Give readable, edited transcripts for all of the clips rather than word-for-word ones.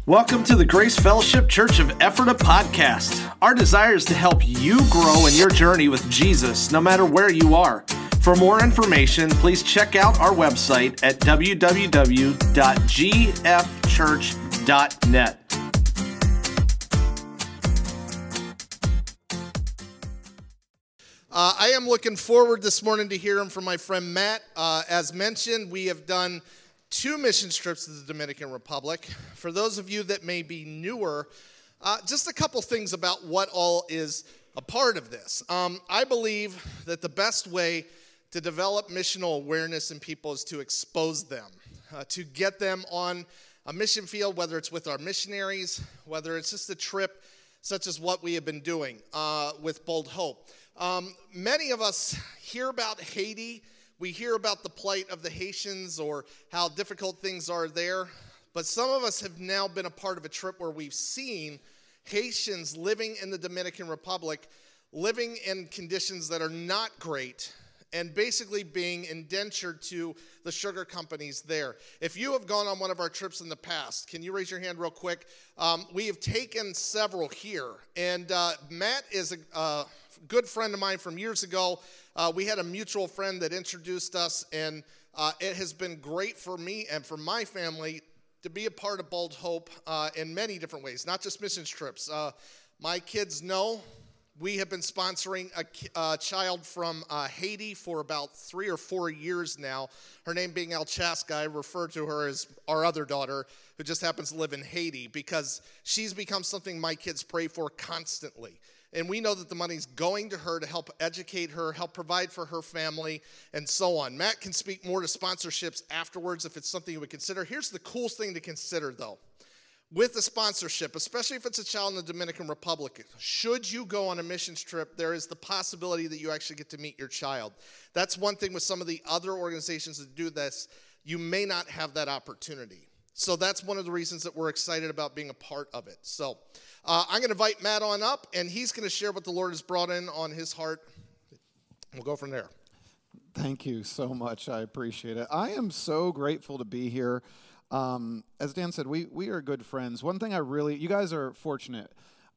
Welcome to the Grace Fellowship Church of Ephrata podcast. Our desire is to help you grow in your journey with Jesus, no matter where you are. For more information, please check out our website at www.gfchurch.net. I am looking forward this morning to hearing from my friend Matt. As mentioned, we have done 2 mission trips to the Dominican Republic. For those of you that may be newer, just a couple things about what all is a part of this. I believe that the best way to develop missional awareness in people is to expose them, to get them on a mission field, whether it's with our missionaries, whether it's just a trip such as what we have been doing with Bold Hope. Many of us hear about Haiti. We hear about the plight of the Haitians or how difficult things are there. But some of us have now been a part of a trip where we've seen Haitians living in the Dominican Republic, living in conditions that are not great, and basically being indentured to the sugar companies there. If you have gone on one of our trips in the past, can you raise your hand real quick? We have taken several here. And Matt is a good friend of mine from years ago. We had a mutual friend that introduced us, and it has been great for me and for my family to be a part of Bold Hope in many different ways, not just missions trips. My kids know we have been sponsoring a child from Haiti for about 3 or 4 years now. Her name being El Chaska. I refer to her as our other daughter, who just happens to live in Haiti, because she's become something my kids pray for constantly. And we know that the money's going to her to help educate her, help provide for her family, and so on. Matt can speak more to sponsorships afterwards if it's something you would consider. Here's the coolest thing to consider, though. With a sponsorship, especially if it's a child in the Dominican Republic, should you go on a missions trip, there is the possibility that you actually get to meet your child. That's one thing with some of the other organizations that do this. You may not have that opportunity. So that's one of the reasons that we're excited about being a part of it. So I'm going to invite Matt on up, and he's going to share what the Lord has brought in on his heart. We'll go from there. Thank you so much. I appreciate it. I am so grateful to be here. As Dan said, we are good friends. One thing you guys are fortunate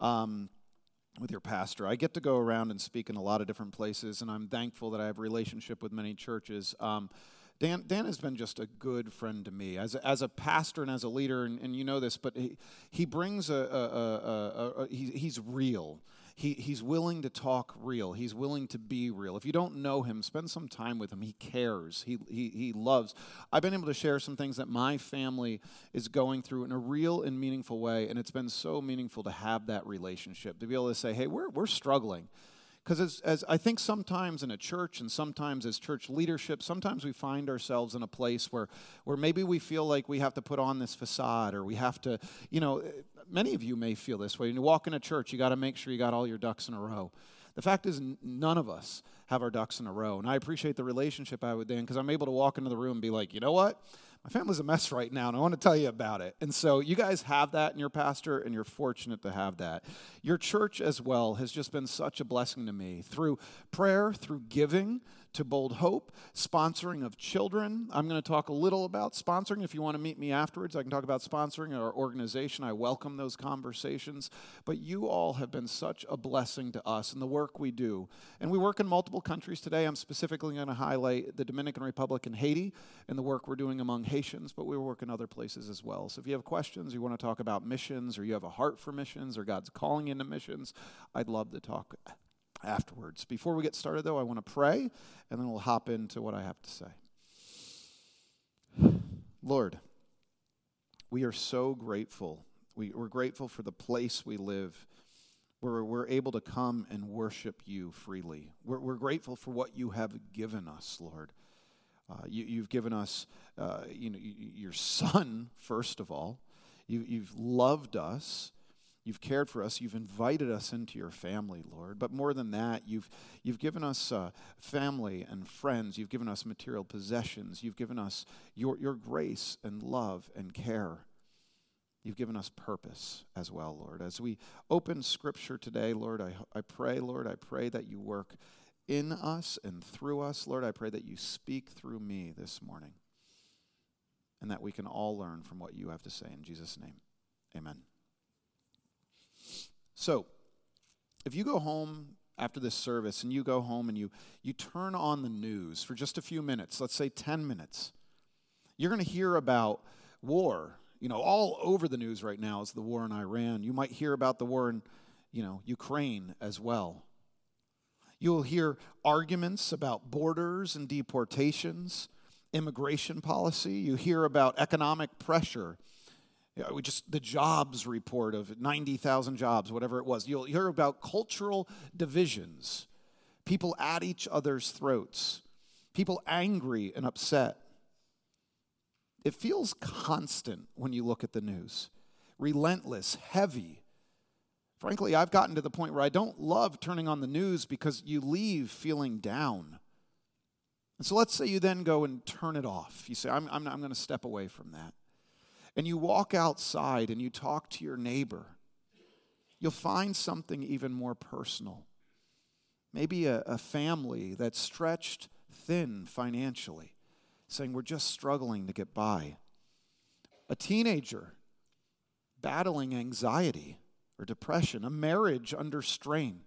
with your pastor. I get to go around and speak in a lot of different places, and I'm thankful that I have a relationship with many churches. Dan has been just a good friend to me as a pastor and as a leader, and you know this, but he brings he's real. He's willing to talk real. He's willing to be real. If you don't know him, spend some time with him. He cares. He loves. I've been able to share some things that my family is going through in a real and meaningful way, and it's been so meaningful to have that relationship, to be able to say, hey, we're struggling. Because as I think sometimes in a church and sometimes as church leadership, sometimes we find ourselves in a place where maybe we feel like we have to put on this facade, or we have to, many of you may feel this way. When you walk in a church, you got to make sure you got all your ducks in a row. The fact is, none of us have our ducks in a row. And I appreciate the relationship I have with Dan, because I'm able to walk into the room and be like, you know what? My family's a mess right now, and I want to tell you about it. And so you guys have that in your pastor, and you're fortunate to have that. Your church as well has just been such a blessing to me through prayer, through giving to Bold Hope, sponsoring of children. I'm going to talk a little about sponsoring. If you want to meet me afterwards, I can talk about sponsoring our organization. I welcome those conversations. But you all have been such a blessing to us in the work we do. And we work in multiple countries today. I'm specifically going to highlight the Dominican Republic and Haiti and the work we're doing among Haitians, but we work in other places as well. So if you have questions, you want to talk about missions, or you have a heart for missions, or God's calling you into missions, I'd love to talk afterwards. Before we get started, though, I want to pray, and then we'll hop into what I have to say. Lord, we are so grateful. We're grateful for the place we live, where we're able to come and worship you freely. We're grateful for what you have given us, Lord. You've given us, your Son, first of all. You've loved us. You've cared for us. You've invited us into your family, Lord. But more than that, you've given us family and friends. You've given us material possessions. You've given us your grace and love and care. You've given us purpose as well, Lord. As we open Scripture today, Lord, I pray, Lord, I pray that you work in us and through us. Lord, I pray that you speak through me this morning, and that we can all learn from what you have to say. In Jesus' name, Amen. So, if you go home after this service and you go home and you turn on the news for just a few minutes, let's say 10 minutes, you're going to hear about war. All over the news right now is the war in Iran. You might hear about the war in, Ukraine as well. You'll hear arguments about borders and deportations, immigration policy. You hear about economic pressure. The jobs report of 90,000 jobs, whatever it was. You'll hear about cultural divisions, people at each other's throats, people angry and upset. It feels constant when you look at the news, relentless, heavy. Frankly, I've gotten to the point where I don't love turning on the news because you leave feeling down. And so let's say you then go and turn it off. You say, I'm going to step away from that. And you walk outside and you talk to your neighbor. You'll find something even more personal. Maybe a family that's stretched thin financially, saying we're just struggling to get by. A teenager battling anxiety or depression, a marriage under strain.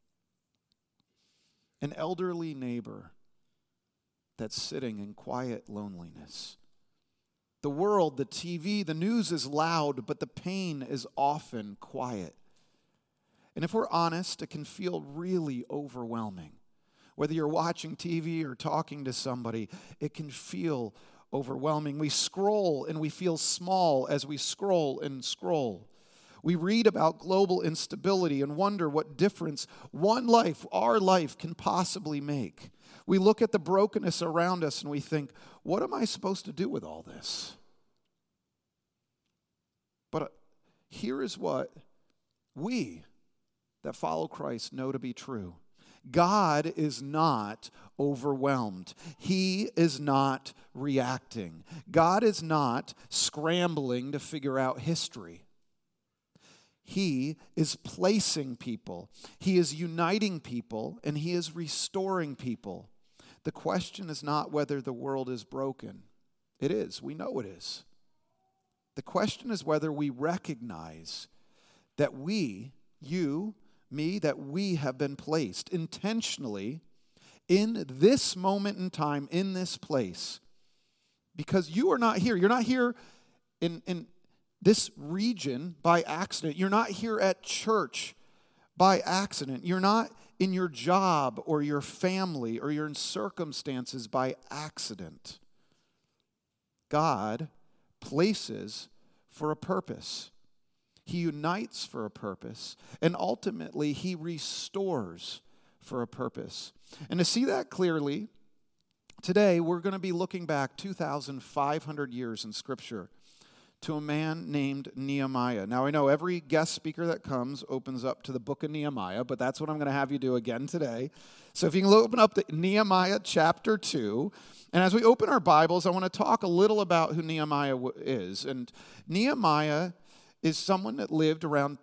An elderly neighbor that's sitting in quiet loneliness. The world, the TV, the news is loud, but the pain is often quiet. And if we're honest, it can feel really overwhelming. Whether you're watching TV or talking to somebody, it can feel overwhelming. We scroll and we feel small as we scroll and scroll. We read about global instability and wonder what difference one life, our life, can possibly make. We look at the brokenness around us and we think, what am I supposed to do with all this? But here is what we that follow Christ know to be true. God is not overwhelmed. He is not reacting. God is not scrambling to figure out history. He is placing people. He is uniting people, and He is restoring people. The question is not whether the world is broken. It is. We know it is. The question is whether we recognize that we, you, me, that we have been placed intentionally in this moment in time, in this place. Because you are not here. You're not here in this region by accident. You're not here at church by accident. You're not in your job or your family or your circumstances by accident. God places for a purpose. He unites for a purpose. And ultimately, He restores for a purpose. And to see that clearly, today we're going to be looking back 2,500 years in Scripture to a man named Nehemiah. Now, I know every guest speaker that comes opens up to the book of Nehemiah, but that's what I'm going to have you do again today. So if you can open up to Nehemiah chapter 2, and as we open our Bibles, I want to talk a little about who Nehemiah is. And Nehemiah is someone that lived around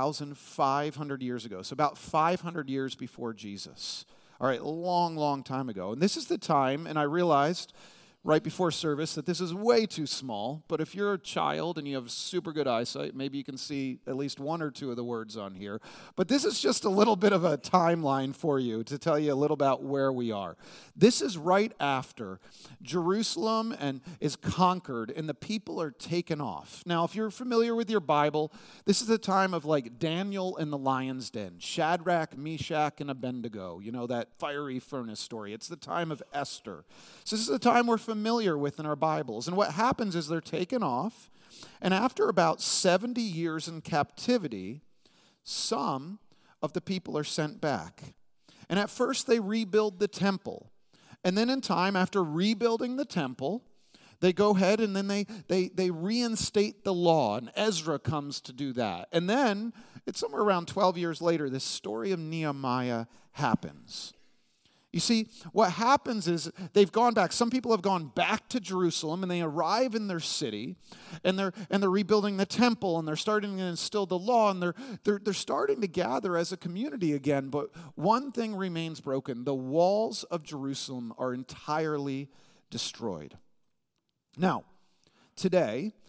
2,500 years ago, so about 500 years before Jesus. All right, long, long time ago. And this is the time, and I realized right before service that this is way too small, but if you're a child and you have super good eyesight, maybe you can see at least one or two of the words on here. But this is just a little bit of a timeline for you to tell you a little about where we are. This is right after Jerusalem is conquered and the people are taken off. Now, if you're familiar with your Bible, this is the time of like Daniel in the lion's den, Shadrach, Meshach, and Abednego, that fiery furnace story. It's the time of Esther. So this is the time we're familiar with in our Bibles. And what happens is they're taken off, and after about 70 years in captivity, some of the people are sent back. And at first they rebuild the temple. And then in time, after rebuilding the temple, they go ahead and then they reinstate the law, and Ezra comes to do that. And then, it's somewhere around 12 years later, this story of Nehemiah happens. You see, what happens is they've gone back. Some people have gone back to Jerusalem, and they arrive in their city, and they're rebuilding the temple, and they're starting to instill the law, and they're starting to gather as a community again. But one thing remains broken: the walls of Jerusalem are entirely destroyed. Now, today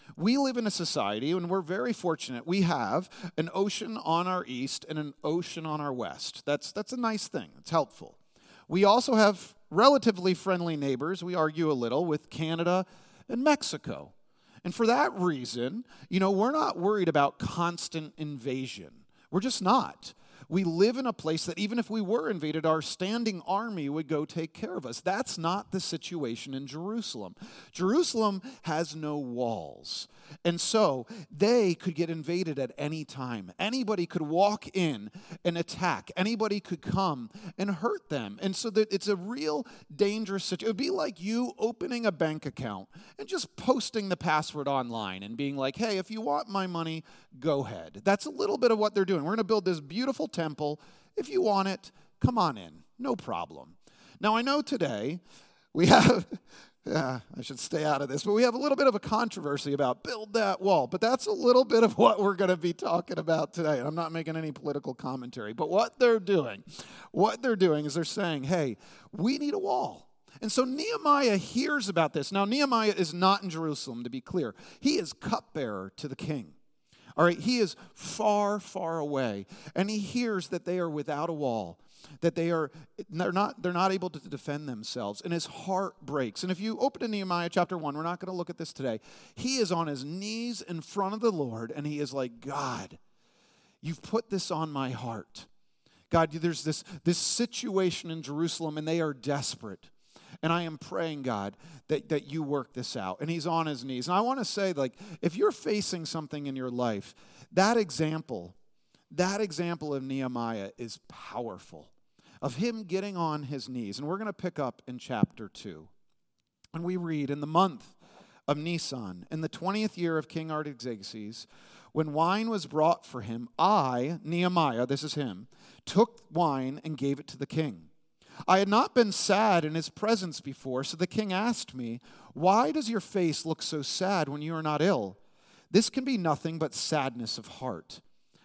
We live in a society, and we're very fortunate. We have an ocean on our east and an ocean on our west. That's a nice thing. It's helpful. We also have relatively friendly neighbors. We argue a little with Canada and Mexico. And for that reason, we're not worried about constant invasion. We're just not. We live in a place that even if we were invaded, our standing army would go take care of us. That's not the situation in Jerusalem. Jerusalem has no walls. And so they could get invaded at any time. Anybody could walk in and attack. Anybody could come and hurt them. And so that it's a real dangerous situation. It would be like you opening a bank account and just posting the password online and being like, hey, if you want my money, go ahead. That's a little bit of what they're doing. We're going to build this beautiful temple. If you want it, come on in. No problem. Now, I know today we have... I should stay out of this, but we have a little bit of a controversy about build that wall. But that's a little bit of what we're going to be talking about today. I'm not making any political commentary. But what they're doing is they're saying, hey, we need a wall. And so Nehemiah hears about this. Now, Nehemiah is not in Jerusalem, to be clear. He is cupbearer to the king. All right, he is far, far away. And he hears that they are without a wall, that they're not able to defend themselves, and his heart breaks. And if you open to Nehemiah chapter 1, we're not going to look at this today. He is on his knees in front of the Lord, and he is like, God, you've put this on my heart. God, there's this situation in Jerusalem, and they are desperate. And I am praying, God, that you work this out. And he's on his knees. And I want to say, if you're facing something in your life, that example of Nehemiah is powerful, of him getting on his knees. And we're going to pick up in chapter 2. And we read, in the month of Nisan, in the 20th year of King Artaxerxes, when wine was brought for him, I, Nehemiah, this is him, took wine and gave it to the king. I had not been sad in his presence before, so the king asked me, why does your face look so sad when you are not ill? This can be nothing but sadness of heart.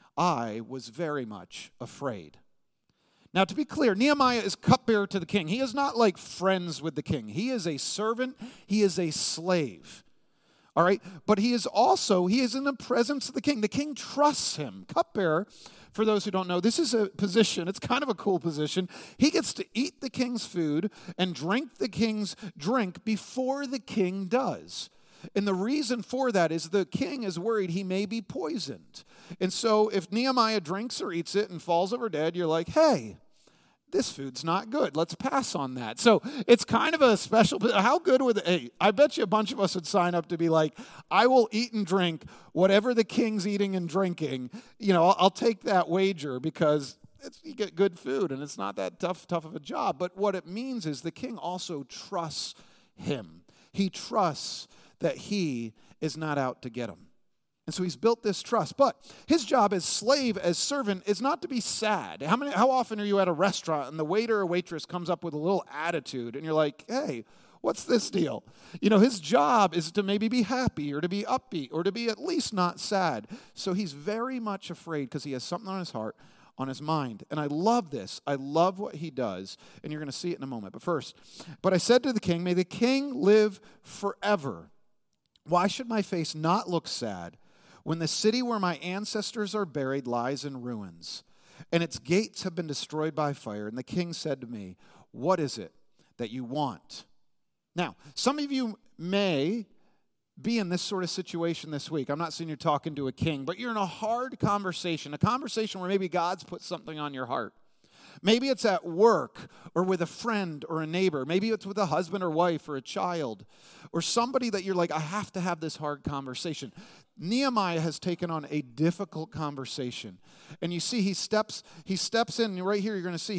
I was very much afraid. Now, to be clear, Nehemiah is cupbearer to the king. He is not like friends with the king. He is a servant. He is a slave. All right? But he is in the presence of the king. The king trusts him. Cupbearer, for those who don't know, this is a position. It's kind of a cool position. He gets to eat the king's food and drink the king's drink before the king does. And the reason for that is the king is worried he may be poisoned. And so if Nehemiah drinks or eats it and falls over dead, you're like, hey, this food's not good. Let's pass on that. So it's kind of a special, how good would, hey, I bet you a bunch of us would sign up to be like, I will eat and drink whatever the king's eating and drinking. I'll take that wager because you get good food and it's not that tough of a job. But what it means is the king also trusts him. He trusts that he is not out to get him. And so he's built this trust. But his job as slave, as servant, is not to be sad. How often are you at a restaurant and the waiter or waitress comes up with a little attitude and you're like, hey, what's this deal? His job is to maybe be happy or to be upbeat or to be at least not sad. So he's very much afraid because he has something on his heart, on his mind. And I love this. I love what he does. And you're going to see it in a moment. But first, but I said to the king, may the king live forever. Why should my face not look sad when the city where my ancestors are buried lies in ruins, and its gates have been destroyed by fire? And the king said to me, what is it that you want? Now, some of you may be in this sort of situation this week. I'm not saying you're talking to a king, but you're in a hard conversation, a conversation where maybe God's put something on your heart. Maybe it's at work or with a friend or a neighbor. Maybe it's with a husband or wife or a child or somebody that you're like, I have to have this hard conversation. Nehemiah has taken on a difficult conversation. And you see, he steps in, and right here you're going to see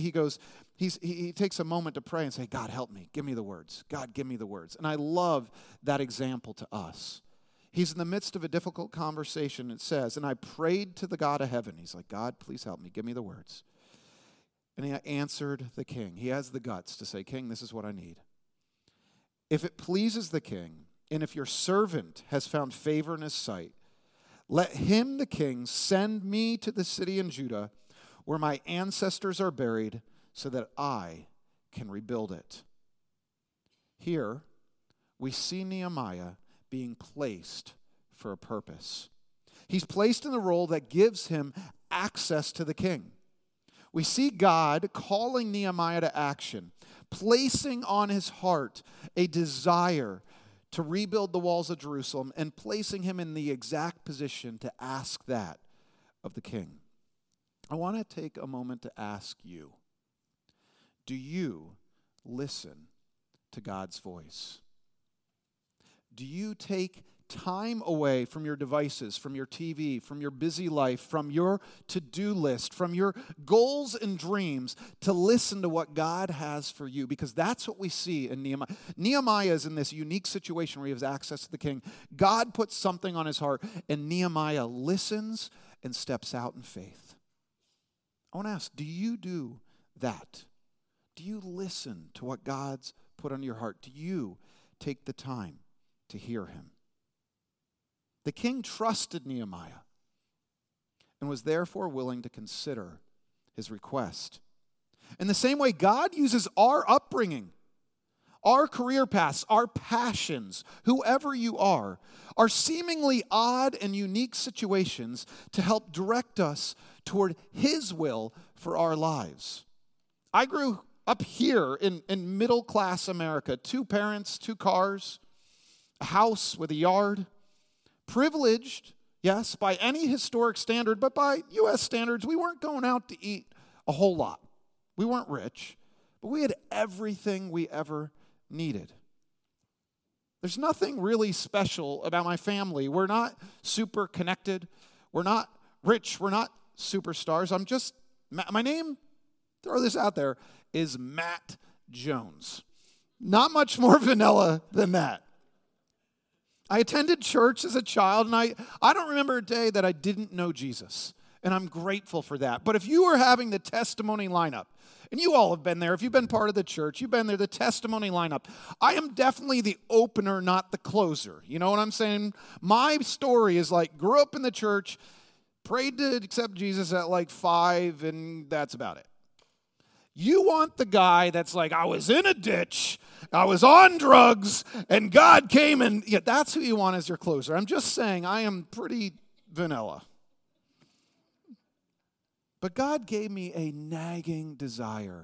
he takes a moment to pray and say, God, help me. Give me the words. God, give me the words. And I love that example to us. He's in the midst of a difficult conversation. It says, and I prayed to the God of heaven. He's like, God, please help me. Give me the words. And he answered the king. He has the guts to say, King, this is what I need. If it pleases the king, and if your servant has found favor in his sight, let him, the king, send me to the city in Judah where my ancestors are buried so that I can rebuild it. Here, we see Nehemiah being placed for a purpose. He's placed in the role that gives him access to the king. We see God calling Nehemiah to action, placing on his heart a desire to rebuild the walls of Jerusalem and placing him in the exact position to ask that of the king. I want to take a moment to ask you, do you listen to God's voice? Do you take time away from your devices, from your TV, from your busy life, from your to-do list, from your goals and dreams to listen to what God has for you? Because that's what we see in Nehemiah. Nehemiah is in this unique situation where he has access to the king. God puts something on his heart, and Nehemiah listens and steps out in faith. I want to ask, do you do that? Do you listen to what God's put on your heart? Do you take the time to hear him? The king trusted Nehemiah and was therefore willing to consider his request. In the same way, God uses our upbringing, our career paths, our passions, whoever you are, our seemingly odd and unique situations to help direct us toward his will for our lives. I grew up here in middle-class America, 2 parents, 2 cars, a house with a yard. Privileged, yes, by any historic standard, but by U.S. standards, we weren't going out to eat a whole lot. We weren't rich, but we had everything we ever needed. There's nothing really special about my family. We're not super connected. We're not rich. We're not superstars. My name, throw this out there, is Matt Jones. Not much more vanilla than that. I attended church as a child, and I don't remember a day that I didn't know Jesus, and I'm grateful for that. But if you were having the testimony lineup, and you all have been there, if you've been part of the church, you've been there, the testimony lineup, I am definitely the opener, not the closer. You know what I'm saying? My story is like, grew up in the church, prayed to accept Jesus at like 5, and that's about it. You want the guy that's like, I was in a ditch, I was on drugs, and God came and, yeah, that's who you want as your closer. I'm just saying, I am pretty vanilla. But God gave me a nagging desire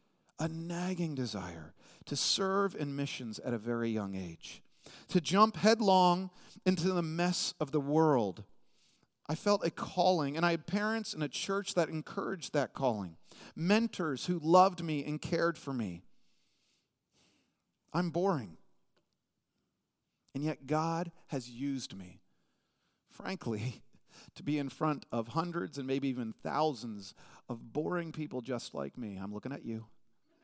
to serve in missions at a very young age, to jump headlong into the mess of the world. I felt a calling, and I had parents in a church that encouraged that calling, mentors who loved me and cared for me. I'm boring. And yet God has used me, frankly, to be in front of hundreds and maybe even thousands of boring people just like me. I'm looking at you.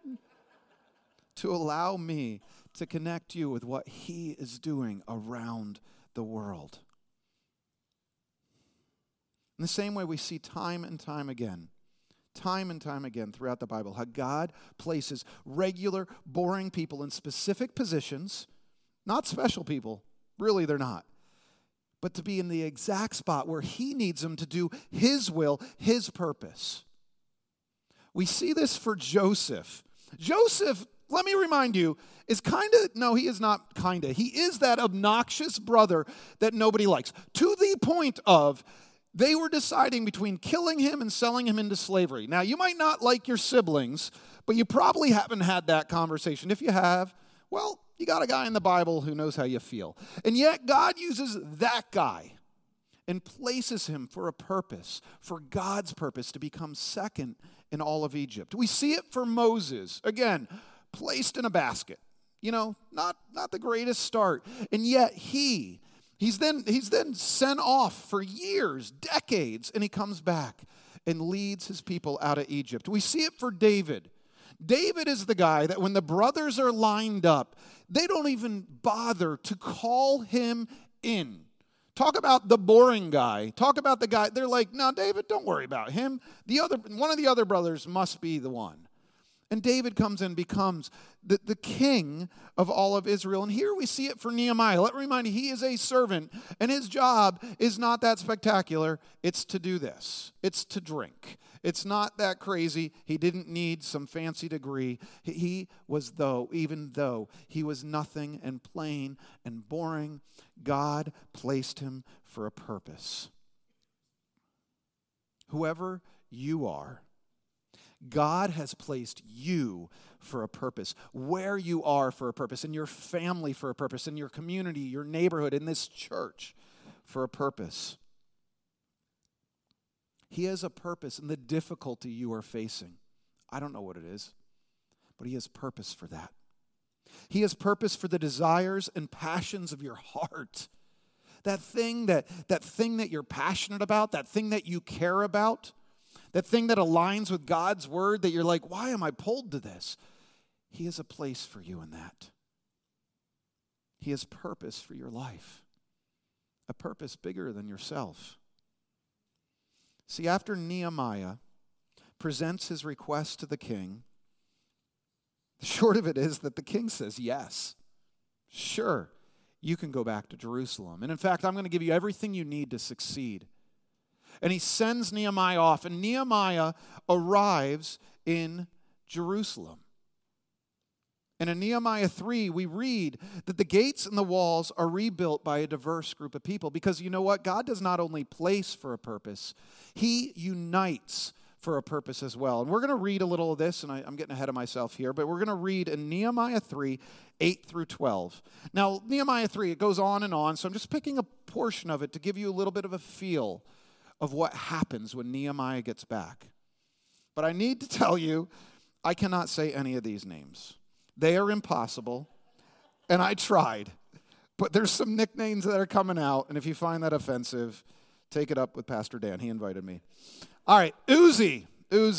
To allow me to connect you with what he is doing around the world. In the same way, we see time and time again throughout the Bible, how God places regular, boring people in specific positions, not special people, really they're not, but to be in the exact spot where he needs them to do his will, his purpose. We see this for Joseph. Joseph, let me remind you, he is that obnoxious brother that nobody likes, to the point of they were deciding between killing him and selling him into slavery. Now, you might not like your siblings, but you probably haven't had that conversation. If you have, well, you got a guy in the Bible who knows how you feel. And yet God uses that guy and places him for a purpose, for God's purpose, to become second in all of Egypt. We see it for Moses. Again, placed in a basket. You know, not the greatest start. And yet He's then sent off for years, decades, and he comes back and leads his people out of Egypt. We see it for David. David is the guy that when the brothers are lined up, they don't even bother to call him in. Talk about the boring guy. Talk about the guy. They're like, no, David, don't worry about him. One of the other brothers must be the one. And David comes and becomes the king of all of Israel. And here we see it for Nehemiah. Let me remind you, he is a servant, and his job is not that spectacular. It's to do this. It's to drink. It's not that crazy. He didn't need some fancy degree. Even though he was nothing and plain and boring, God placed him for a purpose. Whoever you are, God has placed you for a purpose, where you are for a purpose, in your family for a purpose, in your community, your neighborhood, in this church for a purpose. He has a purpose in the difficulty you are facing. I don't know what it is, but he has purpose for that. He has purpose for the desires and passions of your heart. That thing that you're passionate about, that thing that you care about, that thing that aligns with God's word that you're like, why am I pulled to this? He has a place for you in that. He has purpose for your life, a purpose bigger than yourself. See, after Nehemiah presents his request to the king, the short of it is that the king says, yes, sure, you can go back to Jerusalem. And in fact, I'm going to give you everything you need to succeed. And he sends Nehemiah off, and Nehemiah arrives in Jerusalem. And in Nehemiah 3, we read that the gates and the walls are rebuilt by a diverse group of people. Because you know what? God does not only place for a purpose, he unites for a purpose as well. And we're going to read a little of this, and I'm getting ahead of myself here, but we're going to read in Nehemiah 3, 8 through 12. Now, Nehemiah 3, it goes on, so I'm just picking a portion of it to give you a little bit of a feel of what happens when Nehemiah gets back. But I need to tell you, I cannot say any of these names. They are impossible, and I tried. But there's some nicknames that are coming out, and if you find that offensive, take it up with Pastor Dan. He invited me. All right, Uzi,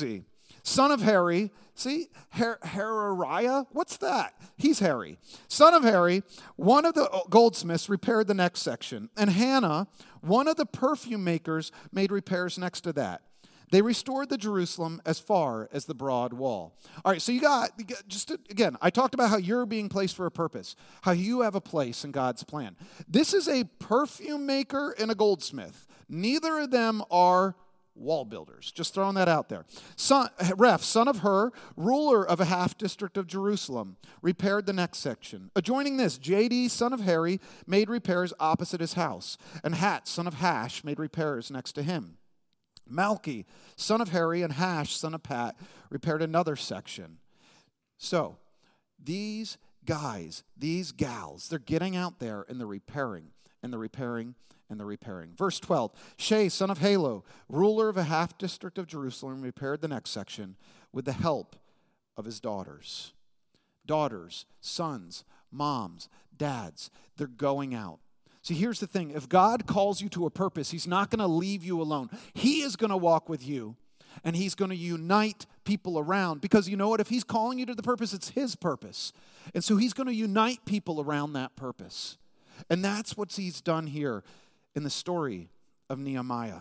son of Harry. See, Harariah? What's that? He's Harry. Son of Harry, one of the goldsmiths repaired the next section. And Hannah, one of the perfume makers, made repairs next to that. They restored the Jerusalem as far as the broad wall. All right, so again, I talked about how you're being placed for a purpose, how you have a place in God's plan. This is a perfume maker and a goldsmith. Neither of them are wall builders. Just throwing that out there. Son of Hur, ruler of a half district of Jerusalem, repaired the next section. Adjoining this, J.D., son of Harry, made repairs opposite his house. And Hat, son of Hash, made repairs next to him. Malchi, son of Harry, and Hash, son of Pat, repaired another section. So, these guys, these gals, they're getting out there and they're repairing, and they're repairing, and they're repairing. Verse 12, Shea, son of Halo, ruler of a half district of Jerusalem, repaired the next section with the help of his daughters. Daughters, sons, moms, dads, they're going out. See, here's the thing. If God calls you to a purpose, he's not going to leave you alone. He is going to walk with you, and he's going to unite people around. Because you know what? If he's calling you to the purpose, it's his purpose. And so he's going to unite people around that purpose. And that's what he's done here in the story of Nehemiah.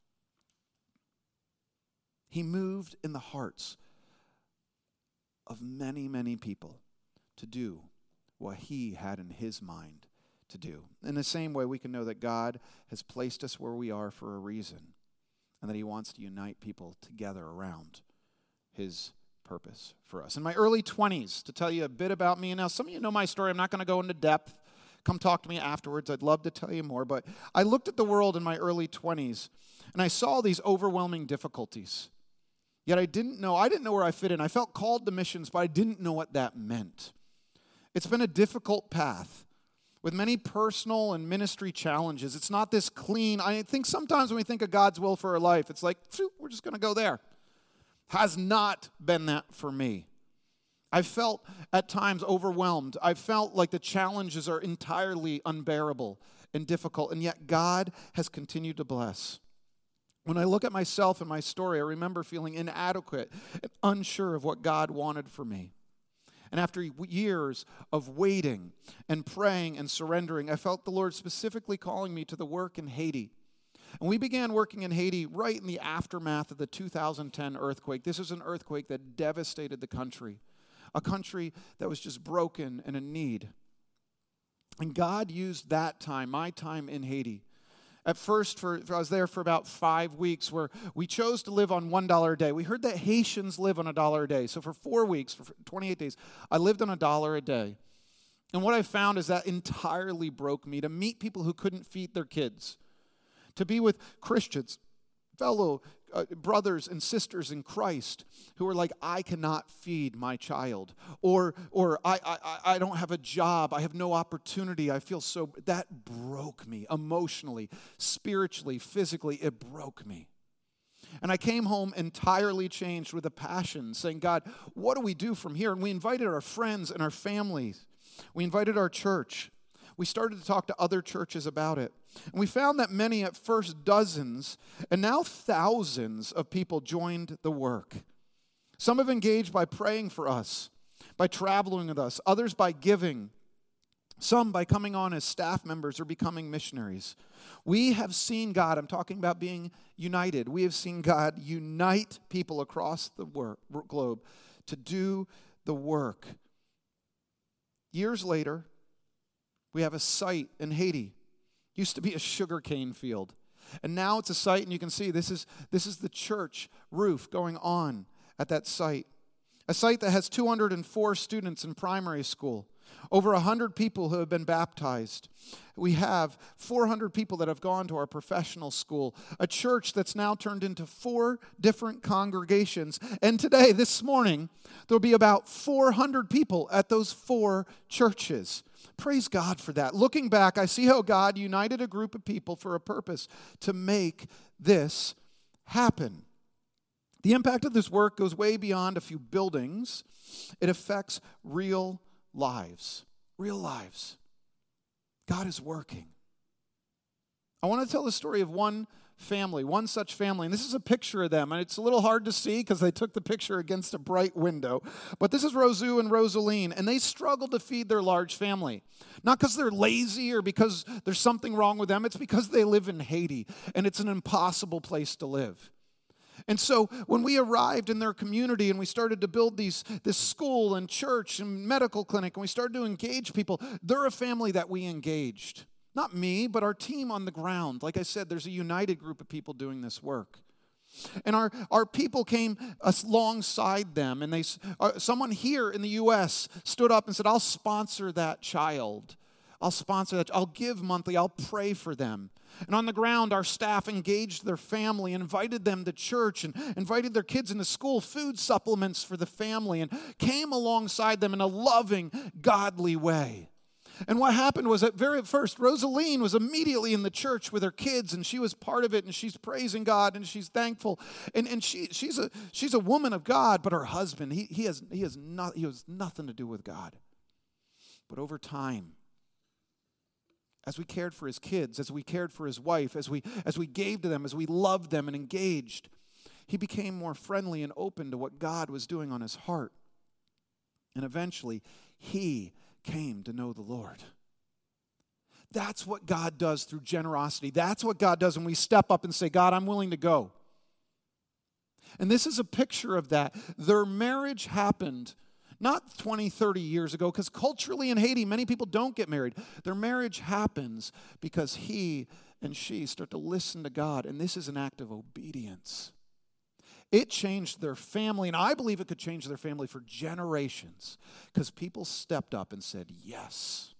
He moved in the hearts of many, many people to do what he had in his mind to do. In the same way, we can know that God has placed us where we are for a reason, and that he wants to unite people together around his purpose for us. In my early 20s, to tell you a bit about me, and now some of you know my story, I'm not going to go into depth. Come talk to me afterwards. I'd love to tell you more. But I looked at the world in my early 20s, and I saw these overwhelming difficulties. Yet I didn't know where I fit in. I felt called to missions, but I didn't know what that meant. It's been a difficult path with many personal and ministry challenges. It's not this clean. I think sometimes when we think of God's will for our life, it's like, we're just going to go there. Has not been that for me. I felt at times overwhelmed. I felt like the challenges are entirely unbearable and difficult, and yet God has continued to bless. When I look at myself and my story, I remember feeling inadequate and unsure of what God wanted for me. And after years of waiting and praying and surrendering, I felt the Lord specifically calling me to the work in Haiti. And we began working in Haiti right in the aftermath of the 2010 earthquake. This was an earthquake that devastated the country, a country that was just broken and in need. And God used that time, my time in Haiti. At first, I was there for about 5 weeks, where we chose to live on $1 a day. We heard that Haitians live on $1 a day. So for 4 weeks, for 28 days, I lived on $1 a day. And what I found is that entirely broke me, to meet people who couldn't feed their kids, to be with Christians, fellow brothers and sisters in Christ who are like, I cannot feed my child, or I don't have a job, I have no opportunity, I feel so. That broke me emotionally, spiritually, physically. It broke me. And I came home entirely changed, with a passion, saying, God, what do we do from here? And we invited our friends and our families. We invited our church. We started to talk to other churches about it. And we found that many, at first dozens, and now thousands of people joined the work. Some have engaged by praying for us, by traveling with us, others by giving, some by coming on as staff members or becoming missionaries. We have seen God, I'm talking about being united, we have seen God unite people across the globe to do the work. Years later, we have a site in Haiti. Used to be a sugarcane field. And now it's a site, and you can see this is the church roof going on at that site. A site that has 204 students in primary school. Over 100 people who have been baptized. We have 400 people that have gone to our professional school. A church that's now turned into 4 different congregations. And today, this morning, there'll be about 400 people at those 4 churches. Praise God for that. Looking back, I see how God united a group of people for a purpose, to make this happen. The impact of this work goes way beyond a few buildings. It affects real lives. Real lives. God is working. I want to tell the story of one family, one such family. And this is a picture of them. And it's a little hard to see because they took the picture against a bright window. But this is Rosu and Rosaline. And they struggle to feed their large family. Not because they're lazy or because there's something wrong with them. It's because they live in Haiti. And it's an impossible place to live. And so when we arrived in their community and we started to build this school and church and medical clinic, and we started to engage people, they're a family that we engaged. Not me, but our team on the ground. Like I said, there's a united group of people doing this work. And our people came alongside them, and someone here in the U.S. stood up and said, I'll sponsor that child. I'll sponsor that. I'll give monthly. I'll pray for them. And on the ground, our staff engaged their family, invited them to church, and invited their kids into school, food supplements for the family, and came alongside them in a loving, godly way. And what happened was, at first, Rosaline was immediately in the church with her kids, and she was part of it, and she's praising God, and she's thankful. And she's a woman of God, but her husband, he has nothing to do with God. But over time, as we cared for his kids, as we cared for his wife, as we gave to them, as we loved them and engaged, he became more friendly and open to what God was doing on his heart. And eventually, he came to know the Lord. That's what God does through generosity. That's what God does when we step up and say, God, I'm willing to go. And this is a picture of that. Their marriage happened not 20, 30 years ago, because culturally in Haiti, many people don't get married. Their marriage happens because he and she start to listen to God, and this is an act of obedience. It changed their family, and I believe it could change their family for generations, because people stepped up and said, yes.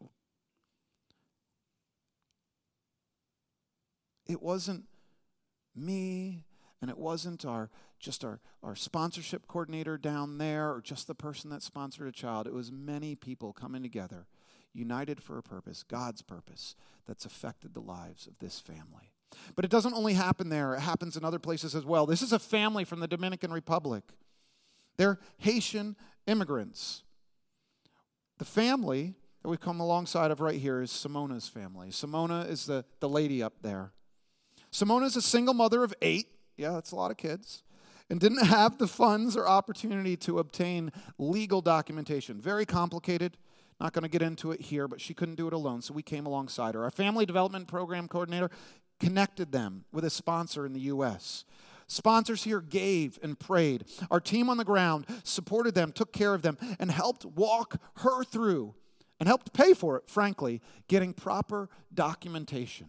It wasn't me, and it wasn't our sponsorship coordinator down there, or just the person that sponsored a child. It was many people coming together, united for a purpose, God's purpose, that's affected the lives of this family. But it doesn't only happen there. It happens in other places as well. This is a family from the Dominican Republic. They're Haitian immigrants. The family that we've come alongside of right here is Simona's family. Simona is the lady up there. Simona is a single mother of 8. Yeah, that's a lot of kids. And didn't have the funds or opportunity to obtain legal documentation. Very complicated. Not going to get into it here, but she couldn't do it alone, so we came alongside her. Our family development program coordinator, connected them with a sponsor in the U.S. Sponsors here gave and prayed. Our team on the ground supported them, took care of them, and helped walk her through and helped pay for it, frankly, getting proper documentation.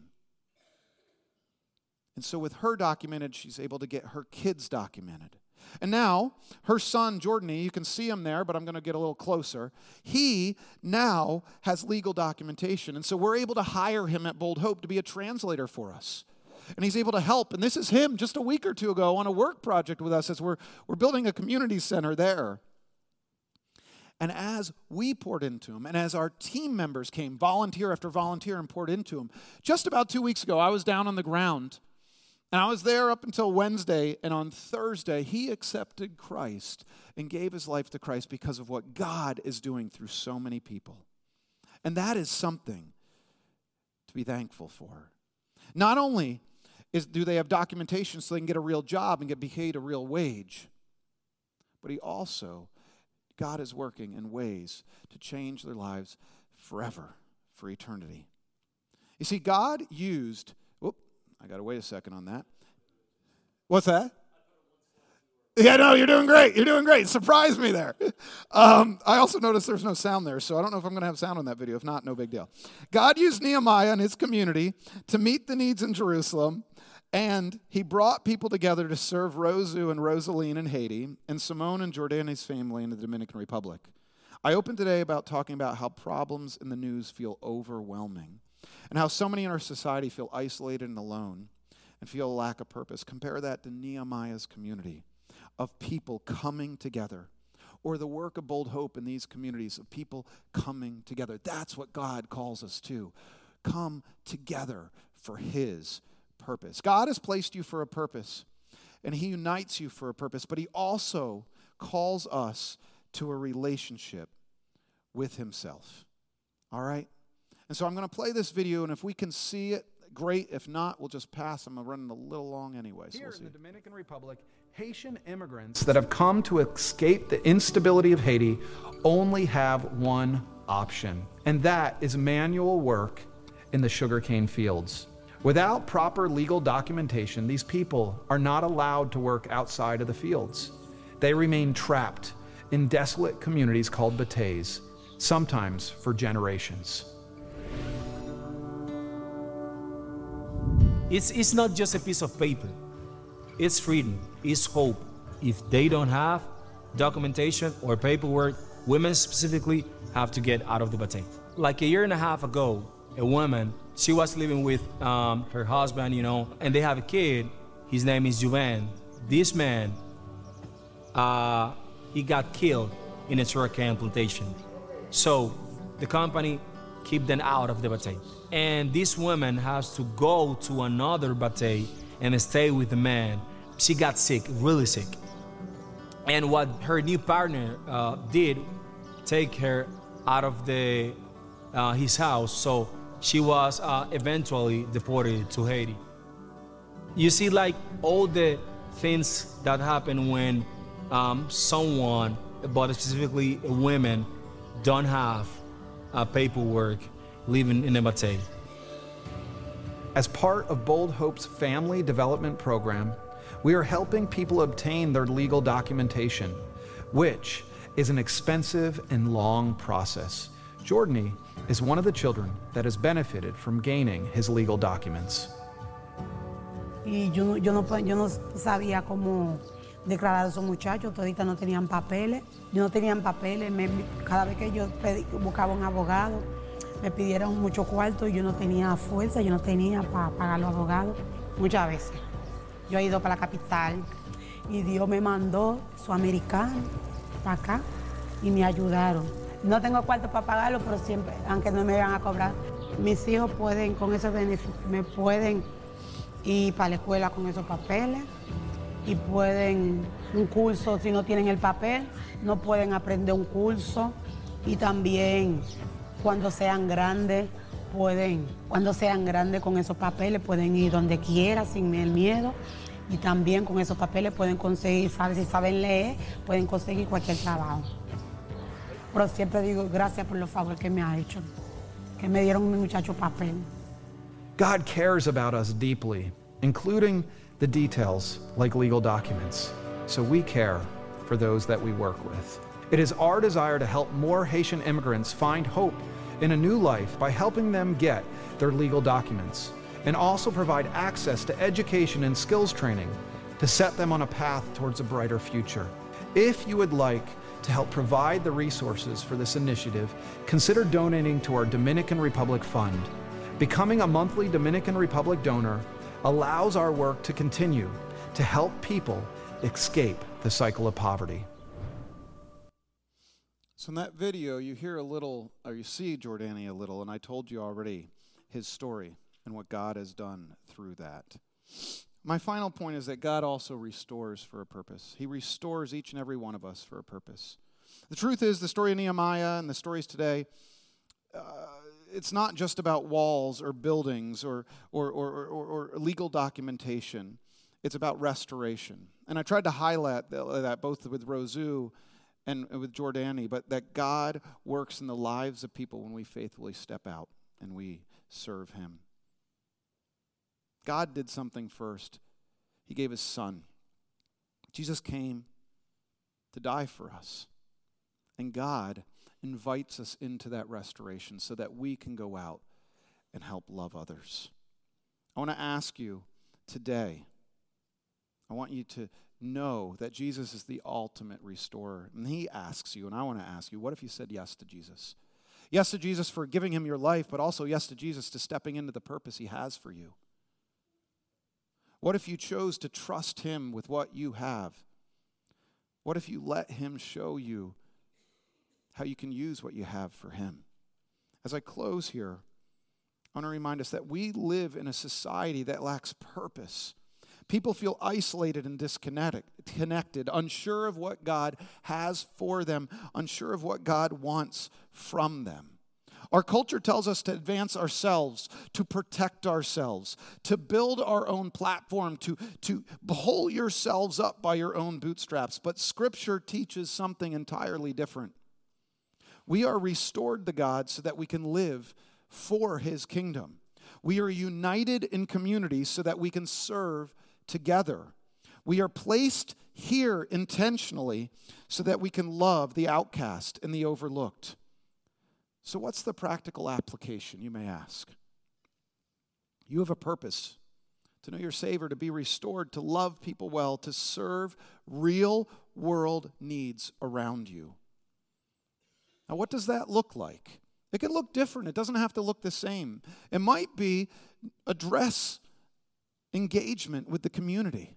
And so with her documented, she's able to get her kids documented. And now, her son, Jordany, you can see him there, but I'm going to get a little closer. He now has legal documentation. And so we're able to hire him at Bold Hope to be a translator for us. And he's able to help. And this is him just a week or two ago on a work project with us as we're building a community center there. And as we poured into him, and as our team members came, volunteer after volunteer, and poured into him, just about 2 weeks ago, I was down on the ground. And I was there up until Wednesday, and on Thursday, he accepted Christ and gave his life to Christ because of what God is doing through so many people. And that is something to be thankful for. Not only do they have documentation so they can get a real job and get paid a real wage, but God is working in ways to change their lives forever, for eternity. You see, God used... I got to wait a second on that. What's that? Yeah, no, you're doing great. You're doing great. Surprised me there. I also noticed there's no sound there, so I don't know if I'm going to have sound on that video. If not, no big deal. God used Nehemiah and his community to meet the needs in Jerusalem, and he brought people together to serve Rosu and Rosaline in Haiti and Simone and Jordani's family in the Dominican Republic. I opened today about talking about how problems in the news feel overwhelming, and how so many in our society feel isolated and alone and feel a lack of purpose. Compare that to Nehemiah's community of people coming together, or the work of Bold Hope in these communities of people coming together. That's what God calls us to. Come together for his purpose. God has placed you for a purpose, and he unites you for a purpose, but he also calls us to a relationship with himself. All right? And so I'm going to play this video, and if we can see it, great. If not, we'll just pass. I'm running a little long anyway. So Here we'll see. in the Dominican Republic, Haitian immigrants that have come to escape the instability of Haiti only have one option, and that is manual work in the sugarcane fields. Without proper legal documentation, these people are not allowed to work outside of the fields. They remain trapped in desolate communities called bateys, sometimes for generations. It's not just a piece of paper. It's freedom. It's hope. If they don't have documentation or paperwork, women specifically have to get out of the batey. Like a year and a half ago, a woman, she was living with her husband, and they have a kid. His name is Juvan. This man, he got killed in a sugarcane plantation. So the company keep them out of the batey. And this woman has to go to another batey and stay with the man. She got sick, really sick. And what her new partner did, take her out of his house. So she was eventually deported to Haiti. You see, like all the things that happen when someone, but specifically women, don't have paperwork, living in a batey. As part of Bold Hope's family development program, we are helping people obtain their legal documentation, which is an expensive and long process. Jordany is one of the children that has benefited from gaining his legal documents. Y yo no sabía cómo declarar a esos muchachos, toditas no tenían papeles. Yo no tenían papeles, cada vez que yo buscaba un abogado, me pidieron mucho cuarto y yo no tenía fuerza, yo no tenía para pagar los abogados. Muchas veces. Yo he ido para la capital y Dios me mandó su americano para acá y me ayudaron. No tengo cuarto para pagarlo, pero siempre, aunque no me van a cobrar, mis hijos pueden, con esos beneficios, me pueden ir para la escuela con esos papeles y pueden un curso, si no tienen el papel, no pueden aprender un curso y también cuando sean grandes con esos papeles pueden ir donde quiera sin el miedo y también con esos papeles pueden conseguir, si saben leer, pueden conseguir cualquier trabajo. Pero siempre digo gracias por los favores que me ha hecho, que me dieron mi muchacho papel. God cares about us deeply, including the details like legal documents. So we care for those that we work with. It is our desire to help more Haitian immigrants find hope in a new life by helping them get their legal documents, and also provide access to education and skills training to set them on a path towards a brighter future. If you would like to help provide the resources for this initiative, consider donating to our Dominican Republic Fund. Becoming a monthly Dominican Republic donor allows our work to continue to help people escape the cycle of poverty. So in that video, you hear a little, or you see Jordani a little, and I told you already his story and what God has done through that. My final point is that God also restores for a purpose. He restores each and every one of us for a purpose. The truth is, the story of Nehemiah and the stories today, it's not just about walls or buildings or legal documentation. It's about restoration. And I tried to highlight that both with Rosu and with Jordani, but that God works in the lives of people when we faithfully step out and we serve him. God did something first. He gave his son. Jesus came to die for us. And God invites us into that restoration so that we can go out and help love others. I want to ask you today, I want you to know that Jesus is the ultimate restorer. And he asks you, and I want to ask you, what if you said yes to Jesus? Yes to Jesus for giving him your life, but also yes to Jesus to stepping into the purpose he has for you. What if you chose to trust him with what you have? What if you let him show you how you can use what you have for him? As I close here, I want to remind us that we live in a society that lacks purpose. People feel isolated and disconnected, unsure of what God has for them, unsure of what God wants from them. Our culture tells us to advance ourselves, to protect ourselves, to build our own platform, to pull yourselves up by your own bootstraps. But Scripture teaches something entirely different. We are restored to God so that we can live for his kingdom. We are united in community so that we can serve together. We are placed here intentionally so that we can love the outcast and the overlooked. So what's the practical application, you may ask? You have a purpose to know your Savior, to be restored, to love people well, to serve real world needs around you. Now, what does that look like? It can look different. It doesn't have to look the same. It might be address engagement with the community.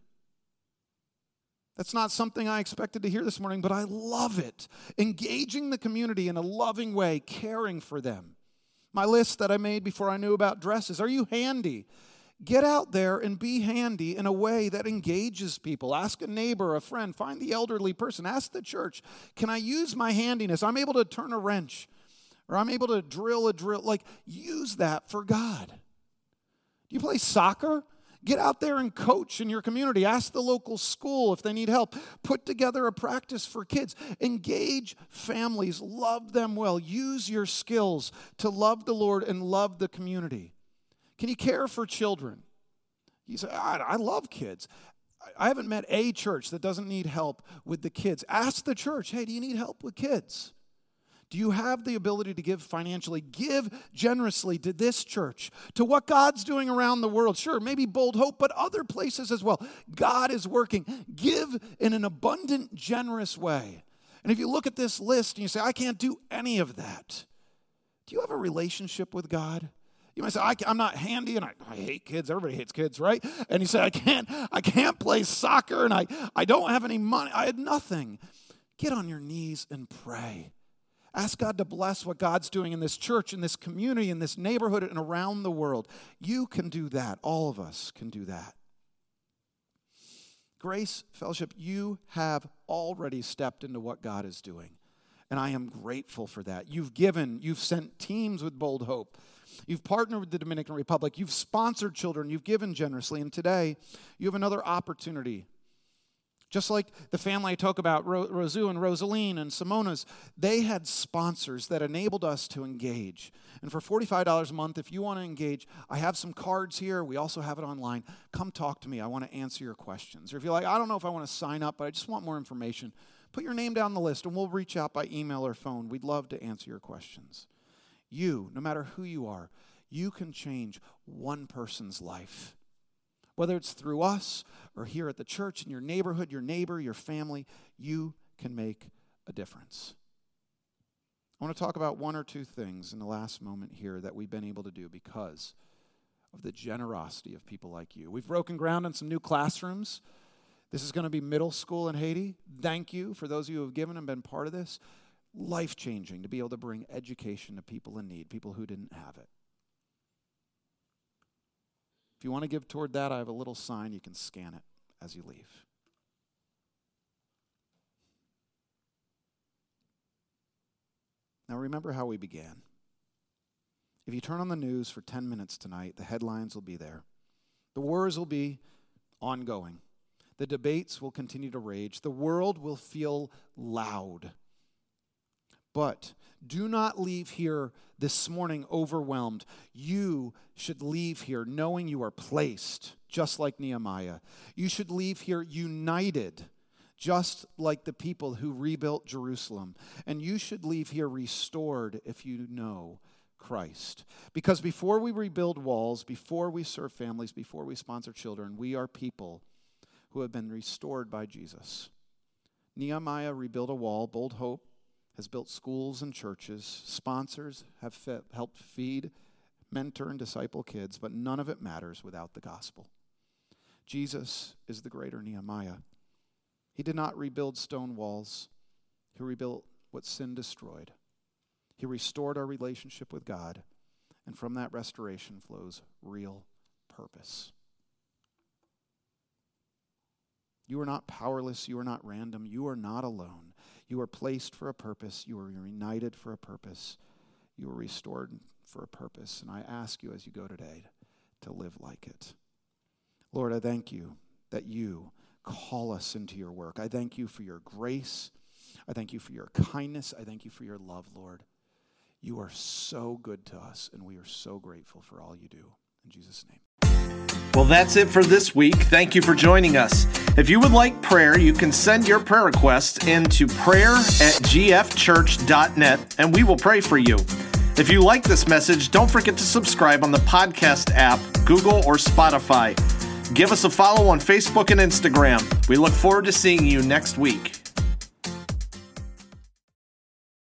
That's not something I expected to hear this morning, but I love it. Engaging the community in a loving way, caring for them. My list that I made before I knew about dresses. Are you handy? Get out there and be handy in a way that engages people. Ask a neighbor, a friend, find the elderly person. Ask the church, can I use my handiness? I'm able to turn a wrench, or I'm able to drill a drill. Like, use that for God. Do you play soccer? Get out there and coach in your community. Ask the local school if they need help. Put together a practice for kids. Engage families. Love them well. Use your skills to love the Lord and love the community. Can you care for children? You say, I love kids. I haven't met a church that doesn't need help with the kids. Ask the church, hey, do you need help with kids? Do you have the ability to give financially? Give generously to this church, to what God's doing around the world. Sure, maybe Bold Hope, but other places as well. God is working. Give in an abundant, generous way. And if you look at this list and you say, I can't do any of that, do you have a relationship with God? You might say, I'm not handy and I hate kids. Everybody hates kids, right? And you say, I can't play soccer and I don't have any money. I had nothing. Get on your knees and pray. Ask God to bless what God's doing in this church, in this community, in this neighborhood, and around the world. You can do that. All of us can do that. Grace Fellowship, you have already stepped into what God is doing. And I am grateful for that. You've given. You've sent teams with Bold Hope. You've partnered with the Dominican Republic. You've sponsored children. You've given generously. And today, you have another opportunity Just like the family I talk about, Rosu and Rosaline and Simona's, they had sponsors that enabled us to engage. And for $45 a month, if you want to engage, I have some cards here. We also have it online. Come talk to me. I want to answer your questions. Or if you're like, I don't know if I want to sign up, but I just want more information, put your name down the list and we'll reach out by email or phone. We'd love to answer your questions. You, no matter who you are, you can change one person's life. Whether it's through us or here at the church, in your neighborhood, your neighbor, your family, you can make a difference. I want to talk about one or two things in the last moment here that we've been able to do because of the generosity of people like you. We've broken ground on some new classrooms. This is going to be middle school in Haiti. Thank you for those of you who have given and been part of this. Life-changing to be able to bring education to people in need, people who didn't have it. If you want to give toward that, I have a little sign. You can scan it as you leave. Now remember how we began. If you turn on the news for 10 minutes tonight, the headlines will be there. The wars will be ongoing. The debates will continue to rage. The world will feel loud. But do not leave here this morning overwhelmed. You should leave here knowing you are placed, just like Nehemiah. You should leave here united, just like the people who rebuilt Jerusalem. And you should leave here restored if you know Christ. Because before we rebuild walls, before we serve families, before we sponsor children, we are people who have been restored by Jesus. Nehemiah rebuilt a wall. Bold Hope has built schools and churches. Sponsors have helped feed, mentor, and disciple kids, but none of it matters without the gospel. Jesus is the greater Nehemiah. He did not rebuild stone walls. He rebuilt what sin destroyed. He restored our relationship with God, and from that restoration flows real purpose. You are not powerless. You are not random. You are not alone. You are placed for a purpose. You are united for a purpose. You are restored for a purpose. And I ask you as you go today to live like it. Lord, I thank you that you call us into your work. I thank you for your grace. I thank you for your kindness. I thank you for your love, Lord. You are so good to us, and we are so grateful for all you do. In Jesus' name. Well, that's it for this week. Thank you for joining us. If you would like prayer, you can send your prayer request into prayer@gfchurch.net, and we will pray for you. If you like this message, don't forget to subscribe on the podcast app, Google or Spotify. Give us a follow on Facebook and Instagram. We look forward to seeing you next week.